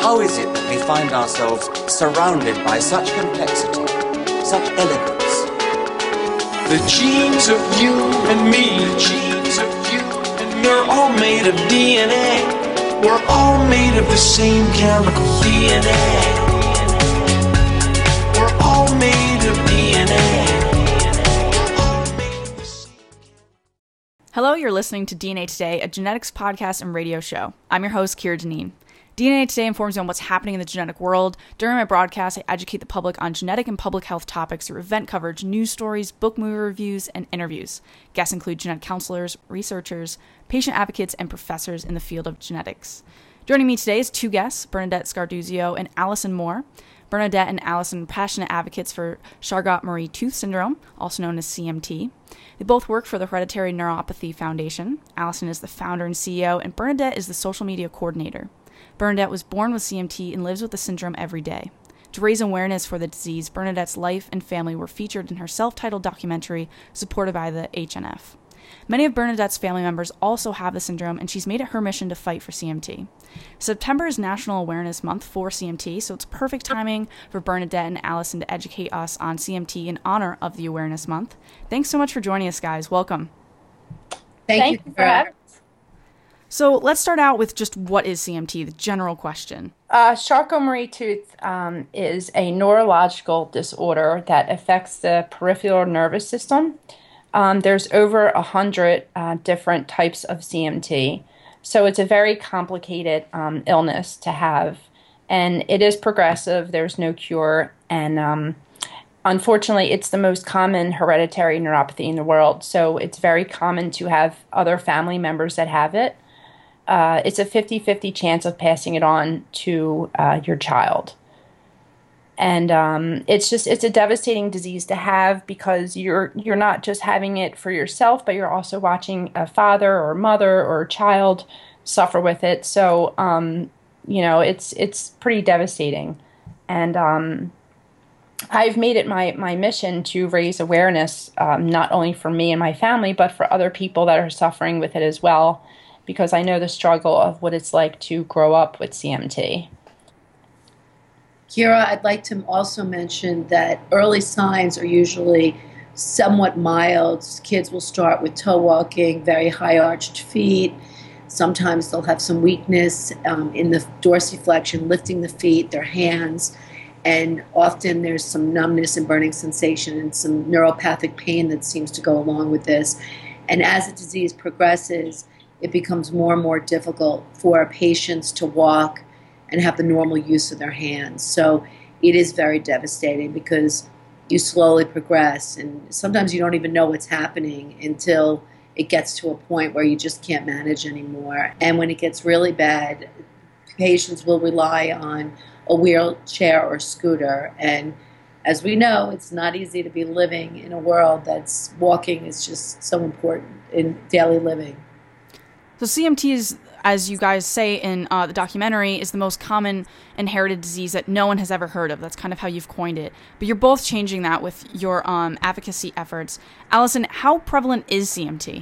How is it that we find ourselves surrounded by such complexity, such elegance? The genes of you and me, the genes of you and me, we're all made of DNA. We're all made of the same chemical DNA. We're all made of DNA. Hello, you're listening to DNA Today, a genetics podcast and radio show. I'm your host, Kira Deneen. DNA Today informs you on what's happening in the genetic world. During my broadcast, I educate the public on genetic and public health topics through event coverage, news stories, book movie reviews, and interviews. Guests include genetic counselors, researchers, patient advocates, and professors in the field of genetics. Joining me today is two guests, Bernadette Scarduzio and Allison Moore. Bernadette and Allison are passionate advocates for Charcot-Marie-Tooth syndrome, also known as CMT. They both work for the Hereditary Neuropathy Foundation. Allison is the founder and CEO, and Bernadette is the social media coordinator. Bernadette was born with CMT and lives with the syndrome every day. To raise awareness for the disease, Bernadette's life and family were featured in her self-titled documentary supported by the HNF. Many of Bernadette's family members also have the syndrome, and she's made it her mission to fight for CMT. September is National Awareness Month for CMT, so it's perfect timing for Bernadette and Allison to educate us on CMT in honor of the Awareness Month. Thanks so much for joining us, guys. Welcome. Thank you for having us. So let's start out with just what is CMT, the general question. Charcot-Marie-Tooth is a neurological disorder that affects the peripheral nervous system. There's over 100 different types of CMT, so it's a very complicated illness to have, and it is progressive. There's no cure, and unfortunately, it's the most common hereditary neuropathy in the world, so it's very common to have other family members that have it. It's a 50-50 chance of passing it on to your child. And it's a devastating disease to have because you're not just having it for yourself, but you're also watching a father or mother or a child suffer with it. So, it's pretty devastating. And I've made it my mission to raise awareness, not only for me and my family, but for other people that are suffering with it as well, because I know the struggle of what it's like to grow up with CMT. Kira, I'd like to also mention that early signs are usually somewhat mild. Kids will start with toe walking, very high arched feet. Sometimes they'll have some weakness in the dorsiflexion, lifting the feet, their hands, and often there's some numbness and burning sensation and some neuropathic pain that seems to go along with this. And as the disease progresses, it becomes more and more difficult for patients to walk and have the normal use of their hands. So it is very devastating because you slowly progress, and sometimes you don't even know what's happening until it gets to a point where you just can't manage anymore. And when it gets really bad, patients will rely on a wheelchair or scooter. And as we know, it's not easy to be living in a world that's walking is just so important in daily living. So CMT is, as you guys say in the documentary, is the most common inherited disease that no one has ever heard of. That's kind of how you've coined it. But you're both changing that with your advocacy efforts. Allison, how prevalent is CMT?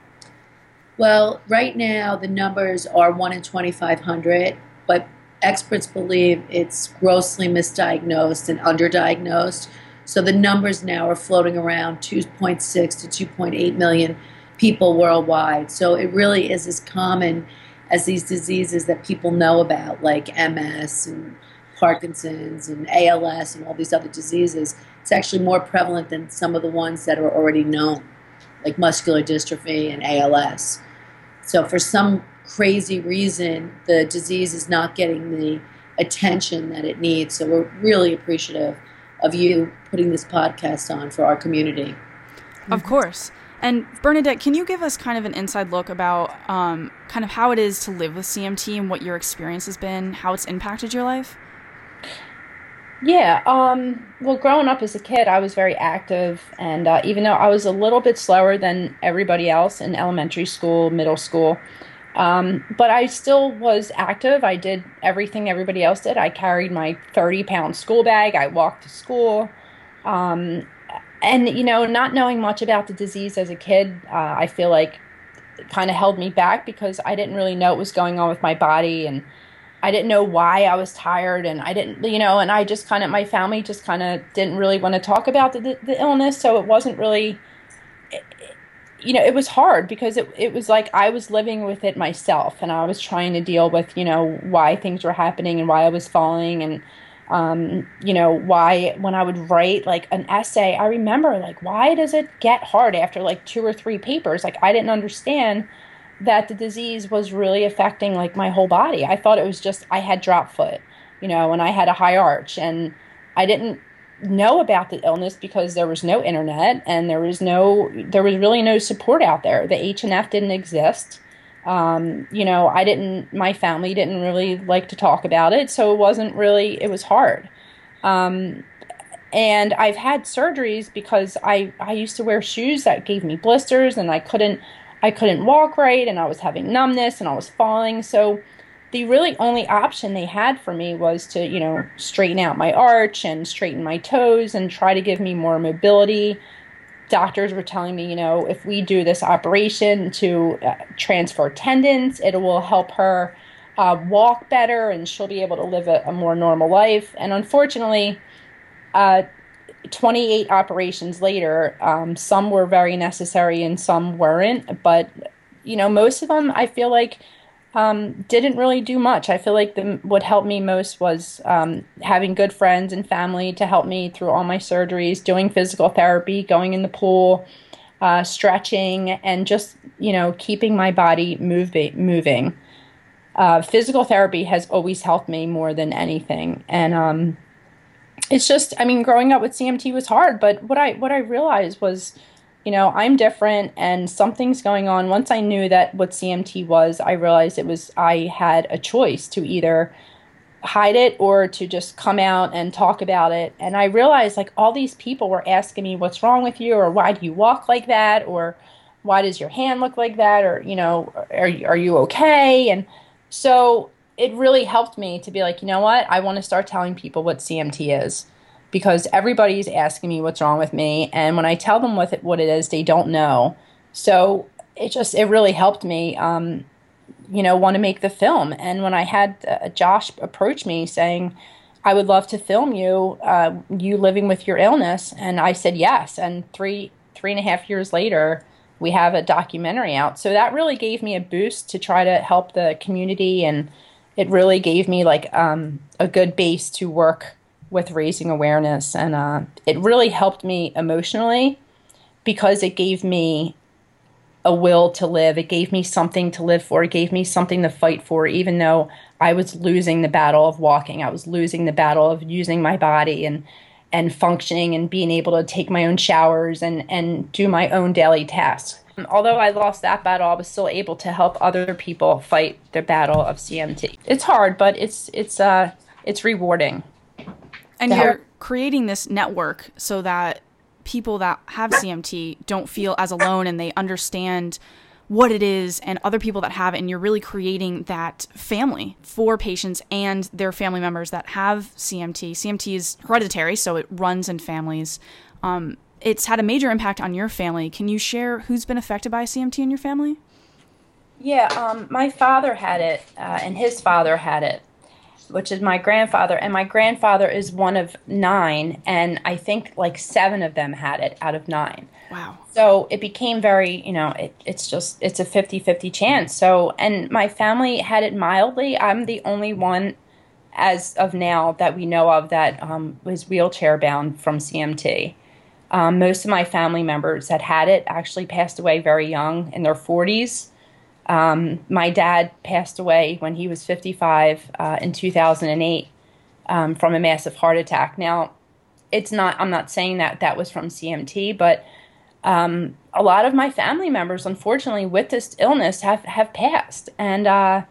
Well, right now the numbers are 1 in 2,500, but experts believe it's grossly misdiagnosed and underdiagnosed. So the numbers now are floating around 2.6 to 2.8 million people worldwide. So it really is as common as these diseases that people know about, like MS and Parkinson's and ALS and all these other diseases. It's actually more prevalent than some of the ones that are already known, like muscular dystrophy and ALS. So for some crazy reason, the disease is not getting the attention that it needs. So we're really appreciative of you putting this podcast on for our community. Of course. And Bernadette, can you give us kind of an inside look about kind of how it is to live with CMT and what your experience has been, how it's impacted your life? Yeah, well, growing up as a kid, I was very active, and even though I was a little bit slower than everybody else in elementary school, middle school, but I still was active. I did everything everybody else did. I carried my 30-pound school bag. I walked to school. And, not knowing much about the disease as a kid, I feel like it kind of held me back because I didn't really know what was going on with my body. And I didn't know why I was tired, and I didn't, and I just kind of, my family just kind of didn't really want to talk about the illness. So it wasn't really, it was hard because it was like I was living with it myself, and I was trying to deal with, why things were happening and why I was falling, and why when I would write like an essay, I remember like, why does it get hard after like 2 or 3 papers? Like I didn't understand that the disease was really affecting like my whole body. I thought it was just, I had drop foot, and I had a high arch, and I didn't know about the illness because there was no internet, and there was really no support out there. The H&F didn't exist. My family didn't really like to talk about it. So it was hard. And I've had surgeries because I used to wear shoes that gave me blisters, and I couldn't walk right, and I was having numbness, and I was falling. So the really only option they had for me was to, straighten out my arch and straighten my toes and try to give me more mobility. Doctors were telling me, if we do this operation to transfer tendons, it will help her walk better, and she'll be able to live a more normal life. And unfortunately, 28 operations later, some were very necessary and some weren't. But, most of them, I feel like, didn't really do much. I feel like what helped me most was having good friends and family to help me through all my surgeries, doing physical therapy, going in the pool, stretching, and just, keeping my body moving. Physical therapy has always helped me more than anything. And it's just, growing up with CMT was hard, but what I realized was, I'm different and something's going on. Once I knew that what CMT was, I realized I had a choice to either hide it or to just come out and talk about it. And I realized like all these people were asking me, what's wrong with you? Or why do you walk like that? Or why does your hand look like that? Or, are you okay? And so it really helped me to be like, you know what? I want to start telling people what CMT is. Because everybody's asking me what's wrong with me, and when I tell them what it is, they don't know. So it really helped me, want to make the film. And when I had Josh approach me saying, "I would love to film you, you living with your illness," and I said yes. And three and a half years later, we have a documentary out. So that really gave me a boost to try to help the community, and it really gave me like a good base to work with raising awareness. And it really helped me emotionally because it gave me a will to live. It gave me something to live for. It gave me something to fight for, even though I was losing the battle of walking. I was losing the battle of using my body and functioning and being able to take my own showers and do my own daily tasks. Although I lost that battle, I was still able to help other people fight the battle of CMT. It's hard, but it's rewarding. And you're creating this network so that people that have CMT don't feel as alone, and they understand what it is and other people that have it. And you're really creating that family for patients and their family members that have CMT. CMT is hereditary, so it runs in families. It's had a major impact on your family. Can you share who's been affected by CMT in your family? Yeah, my father had it, and his father had it, which is my grandfather. And my grandfather is one of 9, and I think like 7 of them had it out of 9. Wow. So it became very, it's a 50-50 chance. So, and my family had it mildly. I'm the only one as of now that we know of that was wheelchair bound from CMT. Most of my family members that had it actually passed away very young, in their 40s. My dad passed away when he was 55 in 2008 from a massive heart attack. Now, I'm not saying that was from CMT, but a lot of my family members, unfortunately, with this illness have passed. And,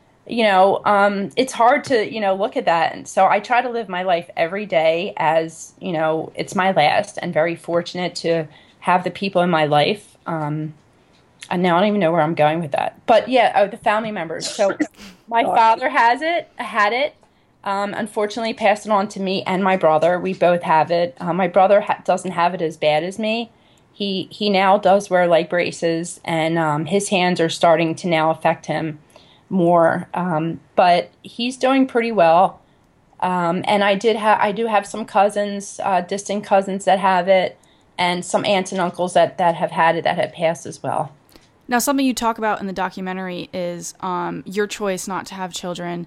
it's hard to, look at that. And so I try to live my life every day as, it's my last, and very fortunate to have the people in my life. And now I don't even know where I'm going with that. But yeah, the family members. So my father had it, unfortunately passed it on to me and my brother. We both have it. My brother doesn't have it as bad as me. He now does wear leg braces, and his hands are starting to now affect him. more. But he's doing pretty well. And I do have some cousins, distant cousins that have it, and some aunts and uncles that have had it, that have passed as well. Now, something you talk about in the documentary is your choice not to have children.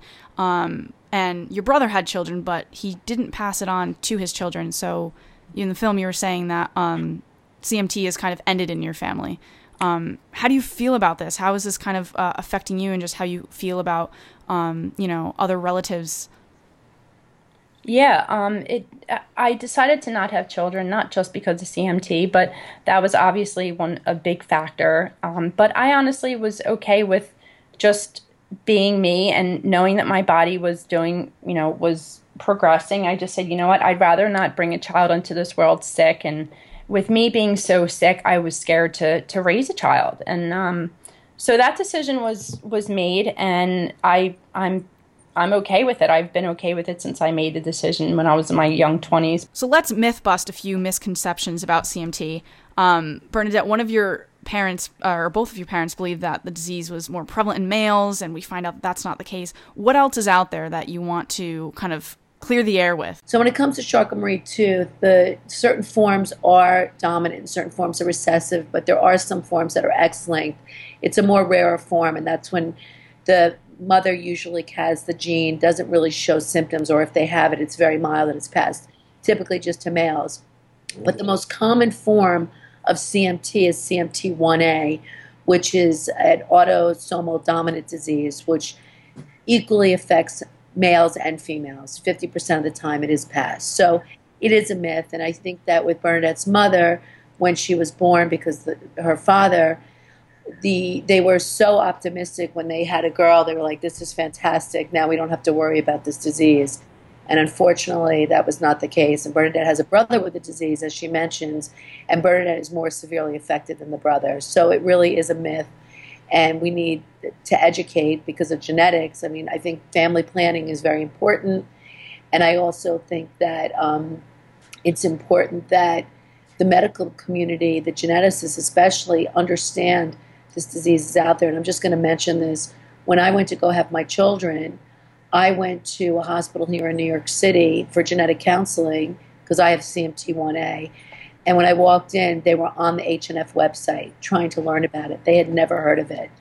And your brother had children, but he didn't pass it on to his children. So in the film, you were saying that CMT is kind of ended in your family. How do you feel about this? How is this kind of affecting you, and just how you feel about, other relatives? Yeah, I decided to not have children, not just because of CMT, but that was obviously a big factor. But I honestly was okay with just being me and knowing that my body was was progressing. I just said, you know what, I'd rather not bring a child into this world sick. And with me being so sick, I was scared to raise a child. And so that decision was made, and I'm okay with it. I've been okay with it since I made the decision when I was in my young 20s. So let's myth bust a few misconceptions about CMT. Bernadette, one of your parents, or both of your parents, believe that the disease was more prevalent in males, and we find out that that's not the case. What else is out there that you want to kind of clear the air with? So when it comes to Charcot-Marie-Tooth, the certain forms are dominant and certain forms are recessive, but there are some forms that are X-linked. It's a more rarer form, and that's when the mother usually has the gene, doesn't really show symptoms, or if they have it, it's very mild and it's passed typically just to males. But the most common form of CMT is CMT1A, which is an autosomal dominant disease, which equally affects males and females. 50% of the time it is passed. So it is a myth, and I think that with Bernadette's mother, when she was born, because her father, they were so optimistic when they had a girl. They were like, this is fantastic. Now we don't have to worry about this disease. And unfortunately, that was not the case. And Bernadette has a brother with the disease, as she mentions, and Bernadette is more severely affected than the brother. So it really is a myth, and we need to educate because of genetics. I mean, I think family planning is very important, and I also think that it's important that the medical community, the geneticists especially, understand this disease is out there. And I'm just going to mention this. When I went to go have my children, I went to a hospital here in New York City for genetic counseling because I have CMT1A. And when I walked in, they were on the HNF website trying to learn about it. They had never heard of it.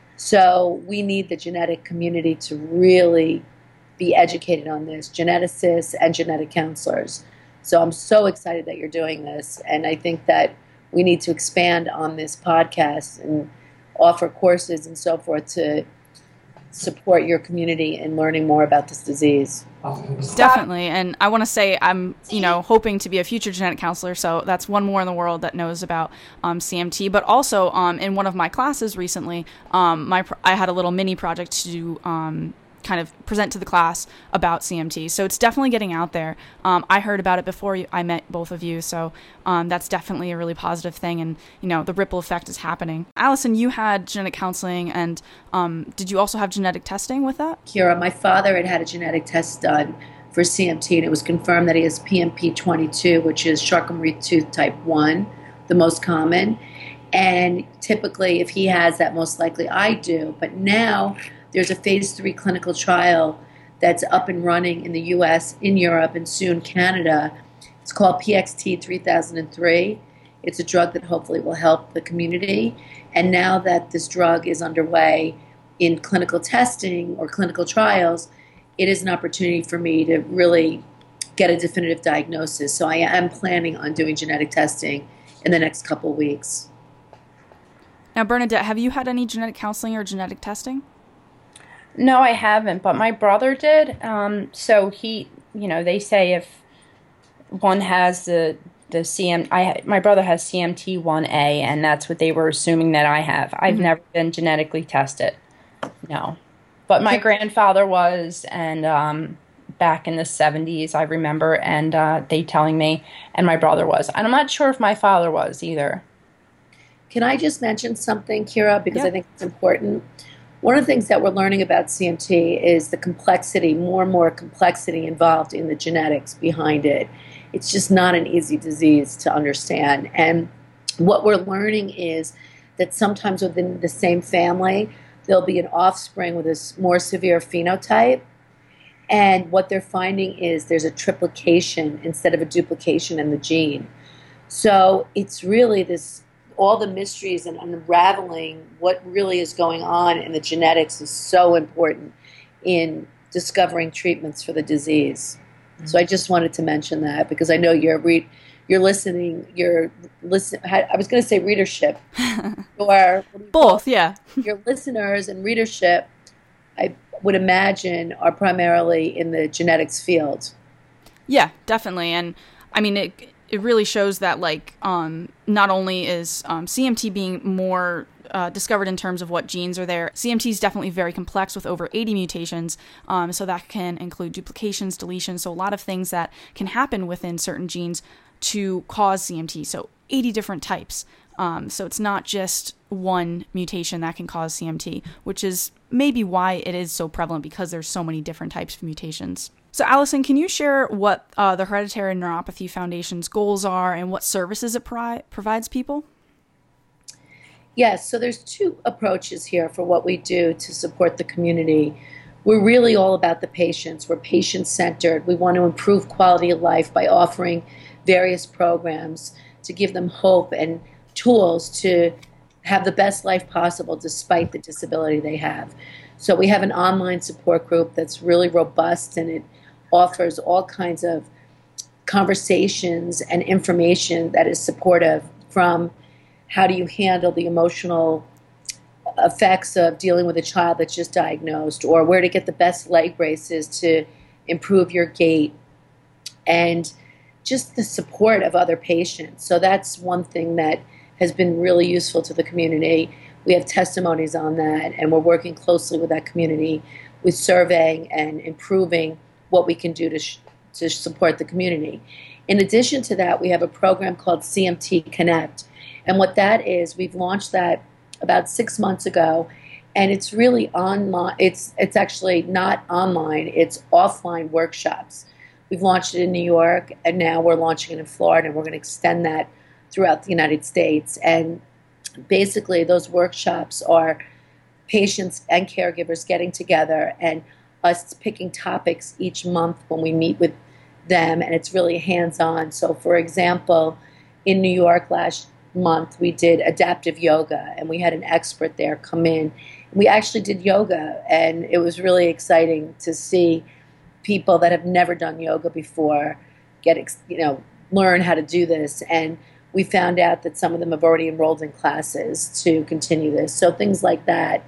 So we need the genetic community to really be educated on this, geneticists and genetic counselors. So I'm so excited that you're doing this. And I think that we need to expand on this podcast and offer courses and so forth to support your community in learning more about this disease. Definitely. And I want to say I'm, hoping to be a future genetic counselor. So that's one more in the world that knows about CMT. But also in one of my classes recently, I had a little mini project to do kind of present to the class about CMT. So it's definitely getting out there. I heard about it before I met both of you. So that's definitely a really positive thing. And, the ripple effect is happening. Allison, you had genetic counseling, and did you also have genetic testing with that? Kira, my father had a genetic test done for CMT, and it was confirmed that he has PMP22, which is Charcot-Marie-Tooth type 1, the most common. And typically, if he has that, most likely I do. But now there's a phase 3 clinical trial that's up and running in the U.S., in Europe, and soon Canada. It's called PXT 3003. It's a drug that hopefully will help the community. And now that this drug is underway in clinical testing or clinical trials, it is an opportunity for me to really get a definitive diagnosis. So I am planning on doing genetic testing in the next couple weeks. Now, Bernadette, have you had any genetic counseling or genetic testing? No, I haven't, but my brother did. So he, they say if one has my brother has CMT1A, and that's what they were assuming that I have. I've never been genetically tested. No. But my grandfather was, and back in the 70s, I remember, and they telling me, and my brother was. And I'm not sure if my father was either. Can I just mention something, Kira, because I think it's important? One of the things that we're learning about CMT is the complexity, more and more complexity involved in the genetics behind it. It's just not an easy disease to understand. And what we're learning is that sometimes within the same family, there'll be an offspring with a more severe phenotype. And what they're finding is there's a triplication instead of a duplication in the gene. So it's really this, all the mysteries and unraveling what really is going on in the genetics is so important in discovering treatments for the disease. Mm-hmm. So I just wanted to mention that because I know you're listening. I was going to say readership, or both, yeah. Your listeners and readership, I would imagine, are primarily in the genetics field. Yeah, definitely, and I mean it really shows that not only is CMT being more discovered in terms of what genes are there. CMT is definitely very complex with over 80 mutations, so that can include duplications, deletions, so a lot of things that can happen within certain genes to cause CMT, so 80 different types. So it's not just one mutation that can cause CMT, which is maybe why it is so prevalent, because there's so many different types of mutations. So Allison, can you share what the Hereditary Neuropathy Foundation's goals are and what services it provides people? Yes, so there's two approaches here for what we do to support the community. We're really all about the patients. We're patient-centered. We want to improve quality of life by offering various programs to give them hope and tools to have the best life possible despite the disability they have. So we have an online support group that's really robust, and it offers all kinds of conversations and information that is supportive, from how do you handle the emotional effects of dealing with a child that's just diagnosed, or where to get the best leg braces to improve your gait, and just the support of other patients. So that's one thing that has been really useful to the community. We have testimonies on that, and we're working closely with that community with surveying and improving what we can do to support the community. In addition to that, we have a program called CMT Connect, and what that is, we've launched that about 6 months ago, and it's really online. It's actually not online, it's offline workshops. We've launched it in New York, and now we're launching it in Florida, and we're going to extend that throughout the United States. And basically, those workshops are patients and caregivers getting together and us picking topics each month when we meet with them, and it's really hands-on. So, for example, in New York last month, we did adaptive yoga, and we had an expert there come in. We actually did yoga, and it was really exciting to see people that have never done yoga before learn how to do this. And we found out that some of them have already enrolled in classes to continue this. So things like that.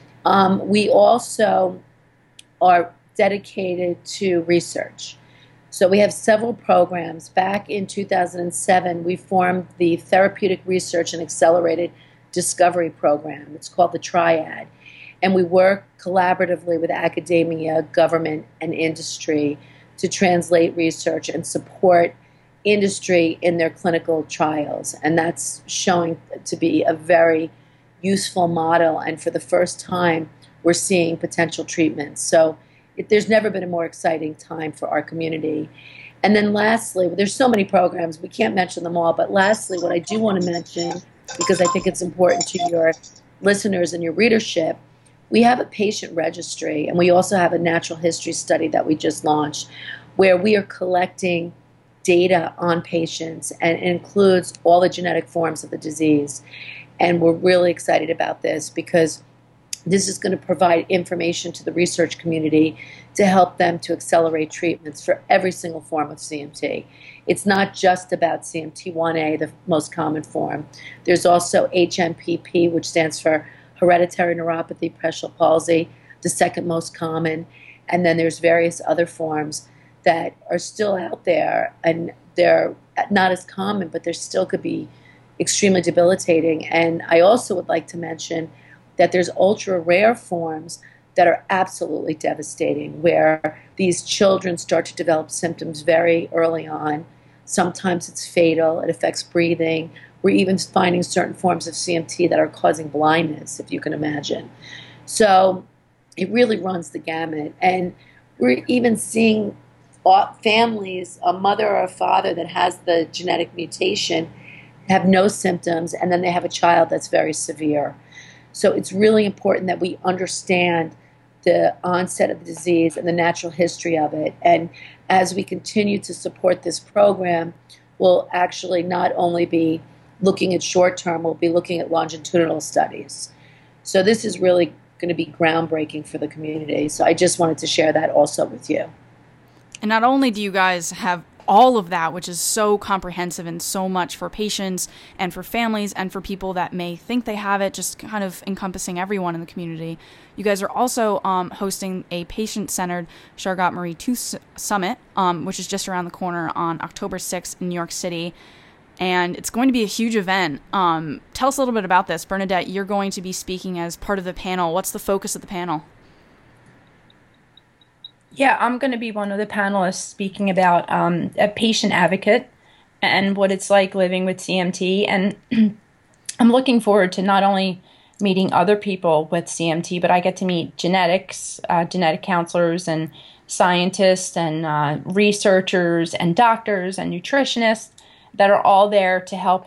We also are dedicated to research. So we have several programs. Back in 2007, we formed the Therapeutic Research and Accelerated Discovery Program. It's called the Triad. And we work collaboratively with academia, government, and industry to translate research and support industry in their clinical trials. And that's showing to be a very useful model. And for the first time, we're seeing potential treatments. So there's never been a more exciting time for our community. And then lastly, there's so many programs, we can't mention them all, but lastly, what I do want to mention, because I think it's important to your listeners and your readership, we have a patient registry, and we also have a natural history study that we just launched, where we are collecting data on patients, and it includes all the genetic forms of the disease. And we're really excited about this because this is going to provide information to the research community to help them to accelerate treatments for every single form of CMT. It's not just about CMT1A, the most common form. There's also HNPP, which stands for hereditary neuropathy, pressure palsy, the second most common. And then there's various other forms that are still out there, and they're not as common, but they still could be extremely debilitating. And I also would like to mention that there's ultra rare forms that are absolutely devastating, where these children start to develop symptoms very early on. Sometimes it's fatal, it affects breathing. We're even finding certain forms of CMT that are causing blindness, if you can imagine. So it really runs the gamut. And we're even seeing families, a mother or a father that has the genetic mutation, have no symptoms, and then they have a child that's very severe. So it's really important that we understand the onset of the disease and the natural history of it. And as we continue to support this program, we'll actually not only be looking at short term, we'll be looking at longitudinal studies. So this is really going to be groundbreaking for the community. So I just wanted to share that also with you. And not only do you guys have all of that, which is so comprehensive and so much for patients and for families and for people that may think they have it, just kind of encompassing everyone in the community. You guys are also hosting a patient-centered Charcot-Marie Tooth Summit, which is just around the corner on October 6th in New York City. And it's going to be a huge event. Tell us a little bit about this. Bernadette, you're going to be speaking as part of the panel. What's the focus of the panel? Yeah, I'm going to be one of the panelists speaking about a patient advocate and what it's like living with CMT. And I'm looking forward to not only meeting other people with CMT, but I get to meet genetics, genetic counselors and scientists and researchers and doctors and nutritionists that are all there to help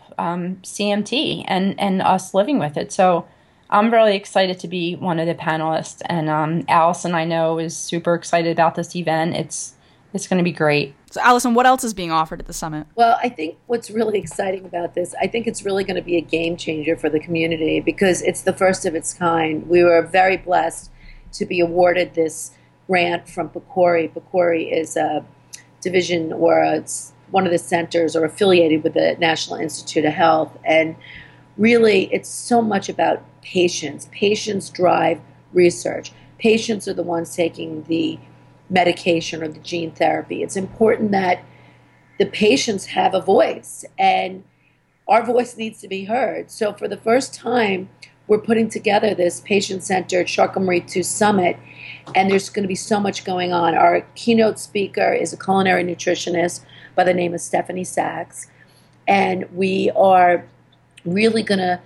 CMT and us living with it. So I'm really excited to be one of the panelists, and Allison, I know, is super excited about this event. It's going to be great. So, Allison, what else is being offered at the summit? Well, I think what's really exciting about this, I think it's really going to be a game changer for the community because it's the first of its kind. We were very blessed to be awarded this grant from PCORI. PCORI is a division or it's one of the centers or affiliated with the National Institute of Health, and really, it's so much about patients. Patients drive research. Patients are the ones taking the medication or the gene therapy. It's important that the patients have a voice, and our voice needs to be heard. So for the first time, we're putting together this patient-centered Charcot-Marie Tooth Summit, and there's going to be so much going on. Our keynote speaker is a culinary nutritionist by the name of Stephanie Sachs, and we are really going to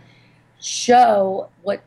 show what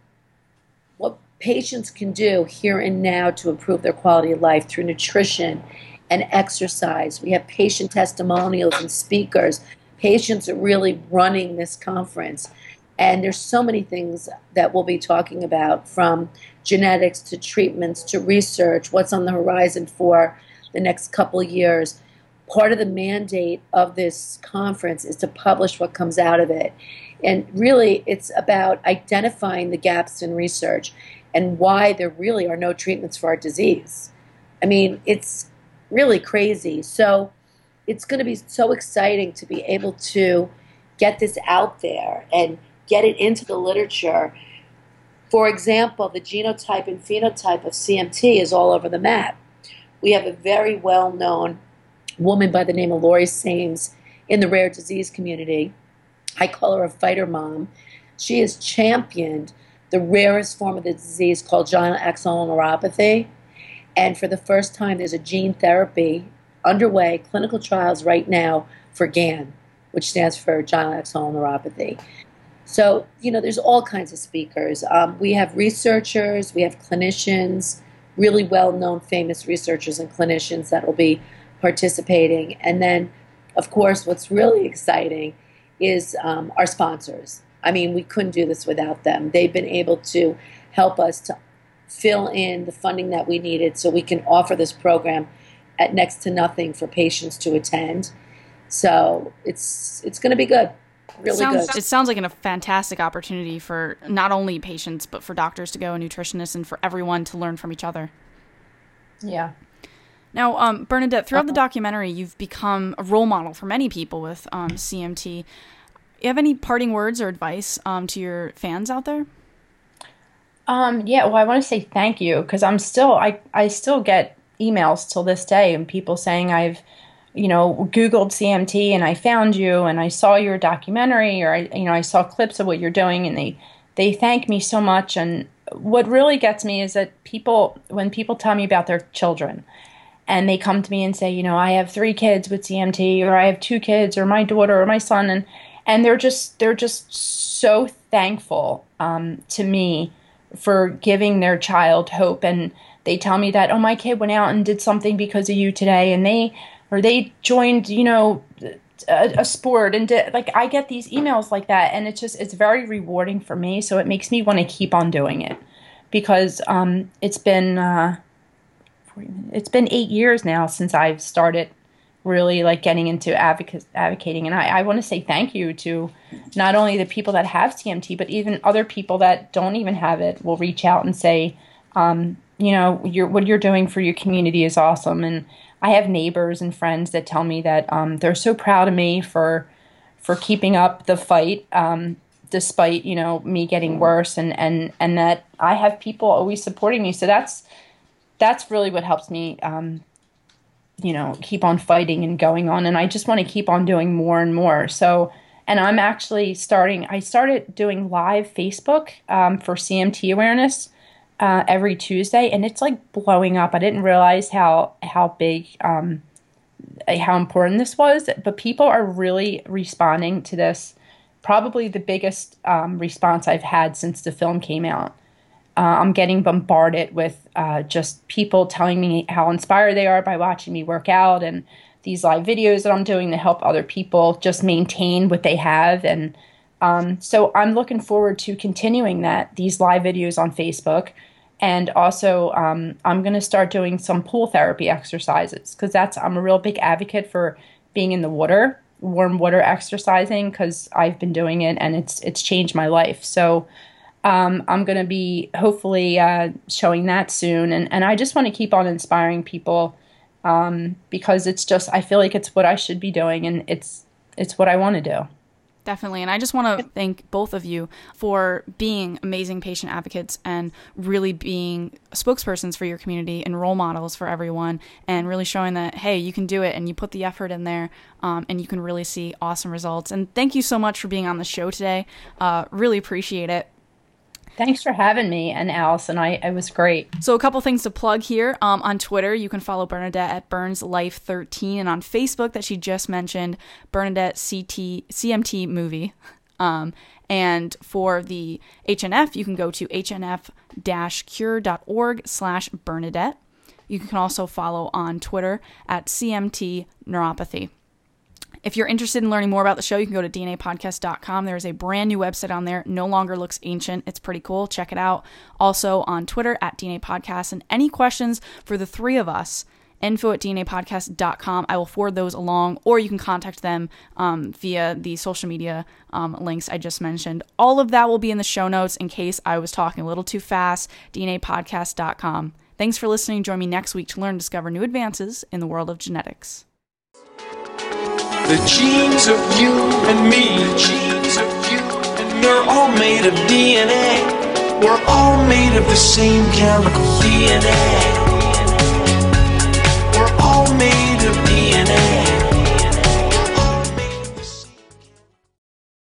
patients can do here and now to improve their quality of life through nutrition and exercise. We have patient testimonials and speakers. Patients are really running this conference. And there's so many things that we'll be talking about, from genetics to treatments to research, what's on the horizon for the next couple of years. Part of the mandate of this conference is to publish what comes out of it. And really, it's about identifying the gaps in research and why there really are no treatments for our disease. I mean, it's really crazy. So it's going to be so exciting to be able to get this out there and get it into the literature. For example, the genotype and phenotype of CMT is all over the map. We have a very well-known woman by the name of Lori Sames in the rare disease community. I call her a fighter mom. She has championed the rarest form of the disease called giant axonal neuropathy. And for the first time, there's a gene therapy underway, clinical trials right now for GAN, which stands for giant axonal neuropathy. So, there's all kinds of speakers. We have researchers, we have clinicians, really well-known famous researchers and clinicians that will be participating. And then, of course, what's really exciting is our sponsors. I mean, we couldn't do this without them. They've been able to help us to fill in the funding that we needed so we can offer this program at next to nothing for patients to attend. So it's going to be good. Really good. It sounds like a fantastic opportunity for not only patients, but for doctors to go and nutritionists and for everyone to learn from each other. Yeah. Now, Bernadette, throughout the documentary, you've become a role model for many people with CMT. You have any parting words or advice to your fans out there? Yeah, well, I want to say thank you because I still get emails till this day and people saying I've, Googled CMT and I found you and I saw your documentary, or I saw clips of what you're doing, and they thank me so much. And what really gets me is that when people tell me about their children and they come to me and say, I have 3 kids with CMT, or I have 2 kids, or my daughter or my son, and they're just so thankful to me for giving their child hope. And they tell me that, my kid went out and did something because of you today, and they joined, a sport and like I get these emails like that, and it's very rewarding for me. So it makes me want to keep on doing it because it's been 8 years now since I've started really like getting into advocating, and I want to say thank you to not only the people that have CMT, but even other people that don't even have it will reach out and say, what you're doing for your community is awesome. And I have neighbors and friends that tell me that they're so proud of me for keeping up the fight despite me getting worse, and that I have people always supporting me. So that's really what helps me keep on fighting and going on. And I just want to keep on doing more and more. So, and I'm actually I started doing live Facebook for CMT awareness every Tuesday, and it's like blowing up. I didn't realize how big, how important this was, but people are really responding to this. Probably the biggest response I've had since the film came out. I'm getting bombarded with just people telling me how inspired they are by watching me work out, and these live videos that I'm doing to help other people just maintain what they have. And so I'm looking forward to continuing these live videos on Facebook. And also I'm going to start doing some pool therapy exercises because I'm a real big advocate for being in the water, warm water exercising, because I've been doing it and it's changed my life. So I'm going to be hopefully showing that soon. And I just want to keep on inspiring people because I feel like it's what I should be doing, and it's what I want to do. Definitely. And I just want to thank both of you for being amazing patient advocates and really being spokespersons for your community and role models for everyone, and really showing that, hey, you can do it and you put the effort in there and you can really see awesome results. And thank you so much for being on the show today. Really appreciate it. Thanks for having me, and Allison. It was great. So a couple things to plug here. On Twitter, you can follow Bernadette at BurnsLife13, and on Facebook, that she just mentioned, Bernadette CMT Movie. And for the HNF, you can go to hnf-cure.org/Bernadette. You can also follow on Twitter at CMT Neuropathy. If you're interested in learning more about the show, you can go to dnapodcast.com. There's a brand new website on there. No longer looks ancient. It's pretty cool. Check it out. Also on Twitter at dnapodcast. And any questions for the three of us, info@dnapodcast.com. I will forward those along, or you can contact them via the social media links I just mentioned. All of that will be in the show notes in case I was talking a little too fast. dnapodcast.com. Thanks for listening. Join me next week to learn and discover new advances in the world of genetics. The genes of you and me, the genes of you and me, they're all made of DNA. We're all made of the same chemical DNA.